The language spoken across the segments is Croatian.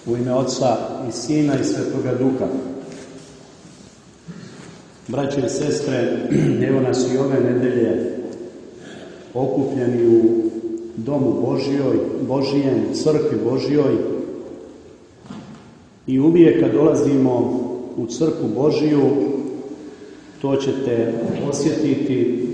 U ime Otca i Sina i Svetoga Duha. Braće i sestre, evo nas i ove nedelje okupljeni u Domu Božijem, Crkvi Božjoj. I uvijek kad dolazimo u Crkvu Božiju, to ćete osjetiti,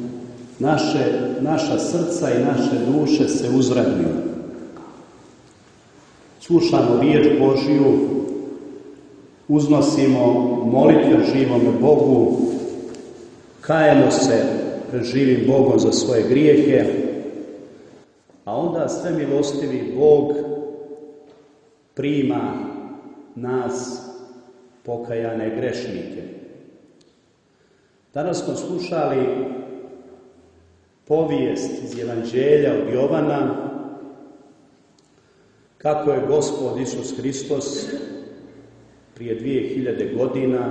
naša srca i naše duše se uzraduju. Slušamo riječ Božju, uznosimo molitve živome Bogu, kajemo se pred živim Bogom za svoje grijehe, a onda sve milostivi Bog prima nas, pokajane grešnike. Danas smo slušali povijest iz Evanđelja od Jovana, kako je Gospod Isus Hristos prije 2000 godina,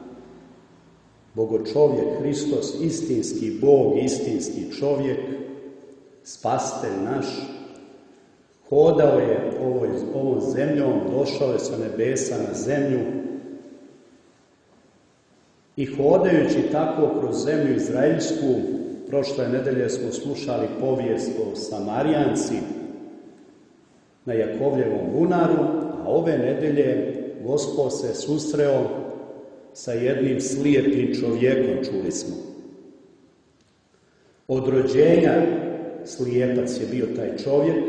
Bogočovjek Hristos, istinski Bog, istinski čovjek, spasitelj naš, hodao je ovom zemljom, došao je sa nebesa na zemlju i hodajući tako kroz zemlju izraelsku, prošle nedelje smo slušali povijest o Samarijanci na Jakovljevom bunaru, a ove nedelje Gospod se susreo sa jednim slijepim čovjekom, čuli smo. Od rođenja slijepac je bio taj čovjek.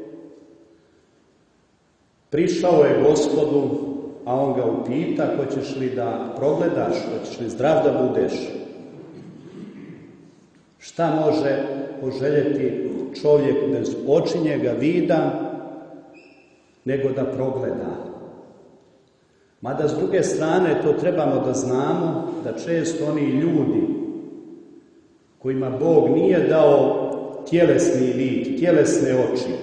Prišao je Gospodu, a on ga upita: hoćeš li da progledaš, hoćeš li zdrav da budeš? Šta može poželjeti čovjek bez očinjega vida nego da progleda? Mada s druge strane to trebamo da znamo, da često oni ljudi kojima Bog nije dao tjelesni vid, tjelesne oči,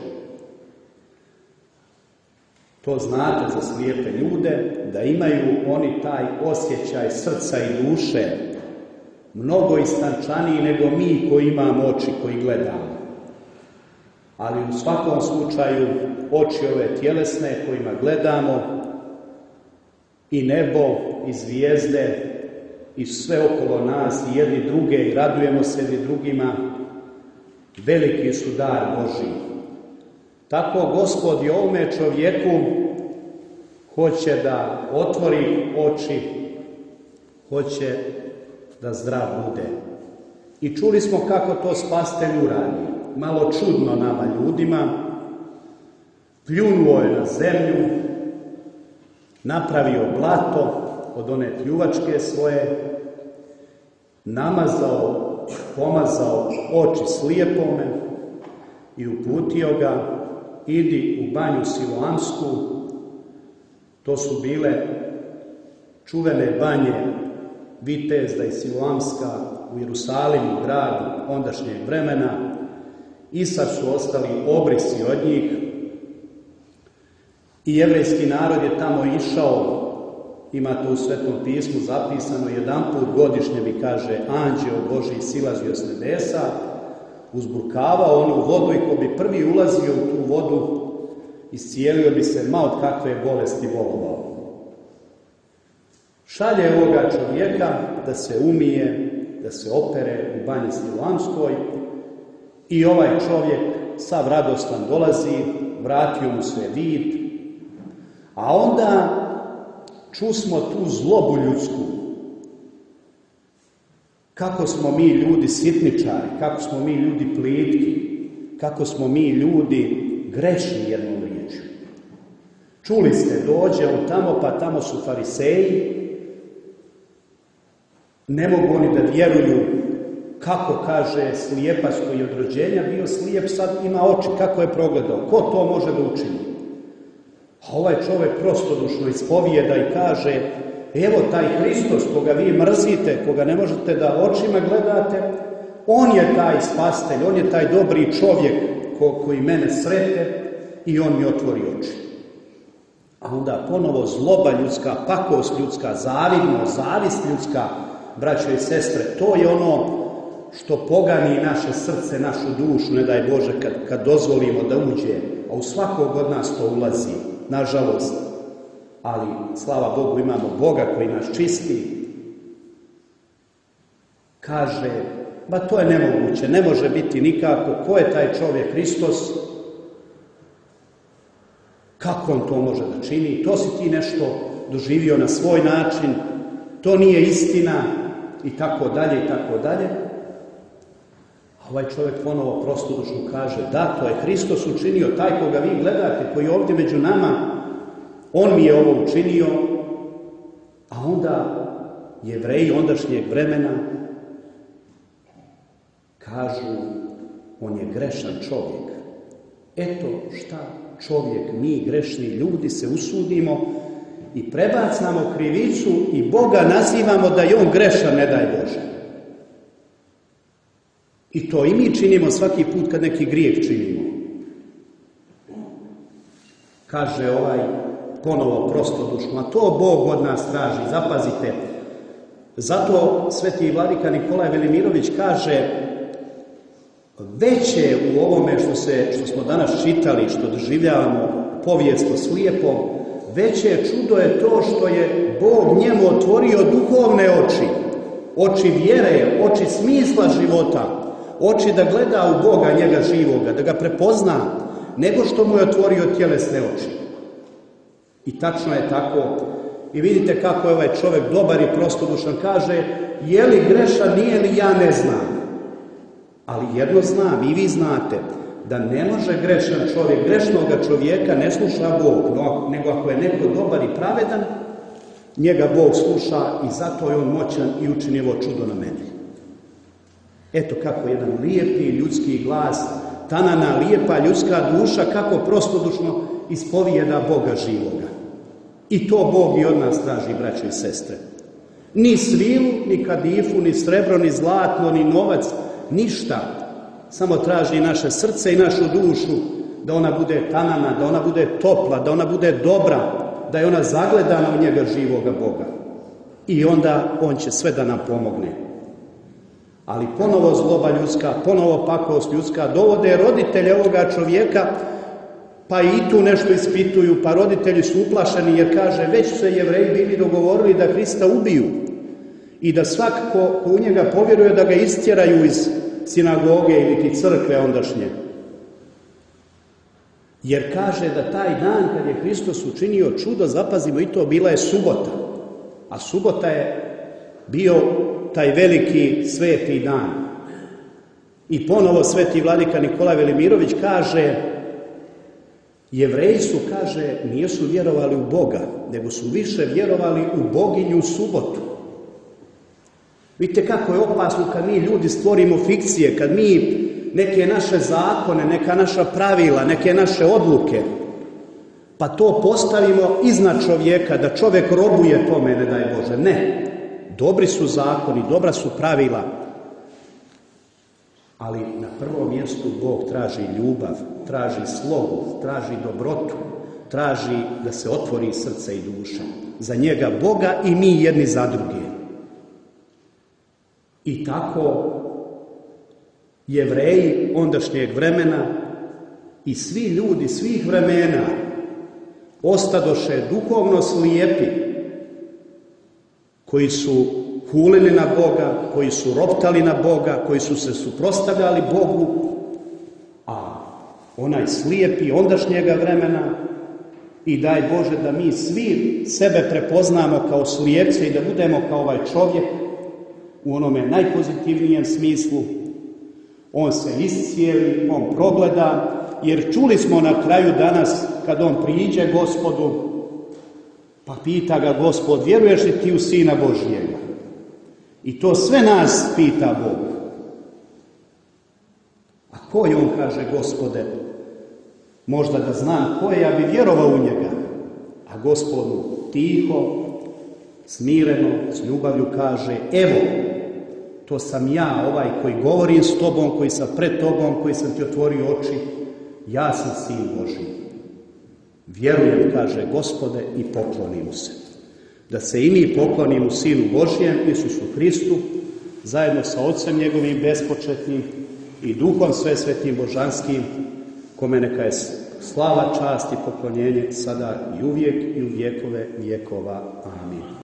to znate za slijepe ljude, da imaju oni taj osjećaj srca i duše mnogo istančaniji nego mi koji imamo oči, koji gledamo. Ali u svakom slučaju oči ove tjelesne kojima gledamo, i nebo, i zvijezde, i sve okolo nas, i jedni druge, i radujemo se jedni drugima, veliki su dar Božji. Tako Gospod i ovome čovjeku hoće da otvori oči, hoće da zdrav bude. I čuli smo kako to spasitelj uradi. Malo čudno nama ljudima. Pljunuo je na zemlju, napravio blato od one pljuvačke svoje, pomazao oči slijepome i uputio ga: idi u banju Siloamsku. To su bile čuvene banje Vitezda i Siloamska u Jerusalimu, gradu ondašnjeg vremena, i sad su ostali obrisi od njih. I jevrejski narod je tamo išao, ima to u Svetom pismu zapisano, jedanput godišnje, mi kaže, anđeo Božji silazio s nebesa, uzburkavao onu vodu, i ko bi prvi ulazio u tu vodu, iscijelio bi se ma od kakve bolesti bolovao. Šalje ovoga čovjeka da se umije, da se opere u banji Siloamskoj, i ovaj čovjek sav radostan dolazi, vratio mu se vid. A onda čusmo tu zlobu ljudsku. Kako smo mi ljudi sitničari, kako smo mi ljudi plitki, kako smo mi ljudi grešni, jednom riječju. Čuli ste, dođe on tamo, pa tamo su fariseji. Ne mogu oni da vjeruju kako, kaže, slijepac koji je od rođenja bio slijep, sad ima oči, kako je progledao, ko to može da učini? A ovaj čovjek prostodušno ispovijeda i kaže: evo taj Hristos koga vi mrzite, koga ne možete da očima gledate, on je taj spasitelj, on je taj dobri čovjek koji mene srete i on mi otvori oči. A onda ponovo zloba ljudska, pakost ljudska, zavist ljudska, braćo i sestre, to je ono što pogani naše srce, našu dušu, ne daj Bože, kad dozvolimo da uđe, a u svakog od nas to ulazi. nažalost. Ali, slava Bogu, imamo Boga koji nas čisti. Kaže, ba to je nemoguće, ne može biti nikako. Ko je taj čovjek Hristos? Kako on to može da čini? To si ti nešto doživio na svoj način, to nije istina, i tako dalje, i tako dalje. A ovaj čovjek ponovo prostodušno kaže, da, to je Hristos učinio, taj koga vi gledate, koji je ovdje među nama, on mi je ovo učinio. A onda Jevreji ondašnjeg vremena kažu, on je grešan čovjek. Eto šta čovjek, mi grešni ljudi se usudimo i prebacamo krivicu i Boga nazivamo da je on grešan, ne daj Bože. I to i mi činimo svaki put kad neki grijeh činimo. Kaže ovaj ponovo prostodušno, a to Bog od nas traži, zapazite. Zato sveti vladika Nikolaj Velimirović kaže, veće u ovome što smo danas čitali, što doživljavamo povijest o slijepom, veće čudo je to što je Bog njemu otvorio duhovne oči, oči vjere, oči smisla života, oči da gleda u Boga njega živoga, da ga prepozna, nego što mu je otvorio tjelesne oči. I tačno je tako. I vidite kako je ovaj čovjek dobar i prostodušan, kaže, je li grešan, nije li, ja ne znam. Ali jedno znam, i vi znate, da ne može grešan čovjek, grešnoga čovjeka ne sluša Bog, nego ako je neko dobar i pravedan, njega Bog sluša i zato je on moćan i učini ovo čudo na meni. Eto kako jedan lijepi ljudski glas, tanana, lijepa ljudska duša, kako prostodušno ispovijeda Boga živoga. I to Bog i od nas traži, braćo i sestre. Ni svilu, ni kadifu, ni srebro, ni zlatno, ni novac, ništa. Samo traži naše srce i našu dušu, da ona bude tanana, da ona bude topla, da ona bude dobra, da je ona zagledana u njega živoga Boga. I onda on će sve da nam pomogne. Ali ponovo zloba ljudska, ponovo pakost ljudska dovode roditelje ovoga čovjeka, pa i tu nešto ispituju, pa roditelji su uplašeni jer kaže, već su se Jevreji bili dogovorili da Hrista ubiju i da svako ko u njega povjeruje da ga istjeraju iz sinagoge ili ti crkve ondašnje. Jer kaže da taj dan kad je Hristos učinio čudo, zapazimo i to, bila je subota. A subota je bio taj veliki sveti dan. I ponovo sveti vladika Nikolaj Velimirović kaže, Jevreji su, kaže, nisu vjerovali u Boga, nego su više vjerovali u boginju u subotu. Vidite kako je opasno kad mi ljudi stvorimo fikcije, kad mi neke naše zakone, neka naša pravila, neke naše odluke, pa to postavimo iznad čovjeka, da čovjek robuje tome, ne daj Bože. Ne, dobri su zakoni, dobra su pravila, ali na prvom mjestu Bog traži ljubav, traži slogu, traži dobrotu, traži da se otvori srce i duša. Za njega Boga i mi jedni za druge. I tako Jevreji ondašnjeg vremena i svi ljudi svih vremena ostadoše duhovno slijepi, koji su hulili na Boga, koji su roptali na Boga, koji su se suprotstavljali Bogu, a onaj slijepi ondašnjega vremena, i daj Bože da mi svi sebe prepoznamo kao slijepce i da budemo kao ovaj čovjek u onome najpozitivnijem smislu. On se iscijeli, on progleda, jer čuli smo na kraju danas kad on priđe Gospodu, pa pita ga Gospod, vjeruješ li ti u Sina Božjega? I to sve nas pita Bog. A ko je on, kaže, Gospode? Možda da znam ko je, ja bi vjerovao u njega. A Gospodu tiho, smireno, s ljubavlju kaže, evo, to sam ja, ovaj koji govorim s tobom, koji sam pred tobom, koji sam ti otvorio oči, ja sam Sin Božji. Vjerujem, kaže Gospode, i poklonim mu se. Da se i mi poklonimo Sinu Božjem, Isusu Hristu, zajedno sa Otcem njegovim bespočetnim i Duhom svesvetim božanskim, kome neka je Slava, čast i poklonjenje sada i uvijek i u vjekove vjekova. Amin.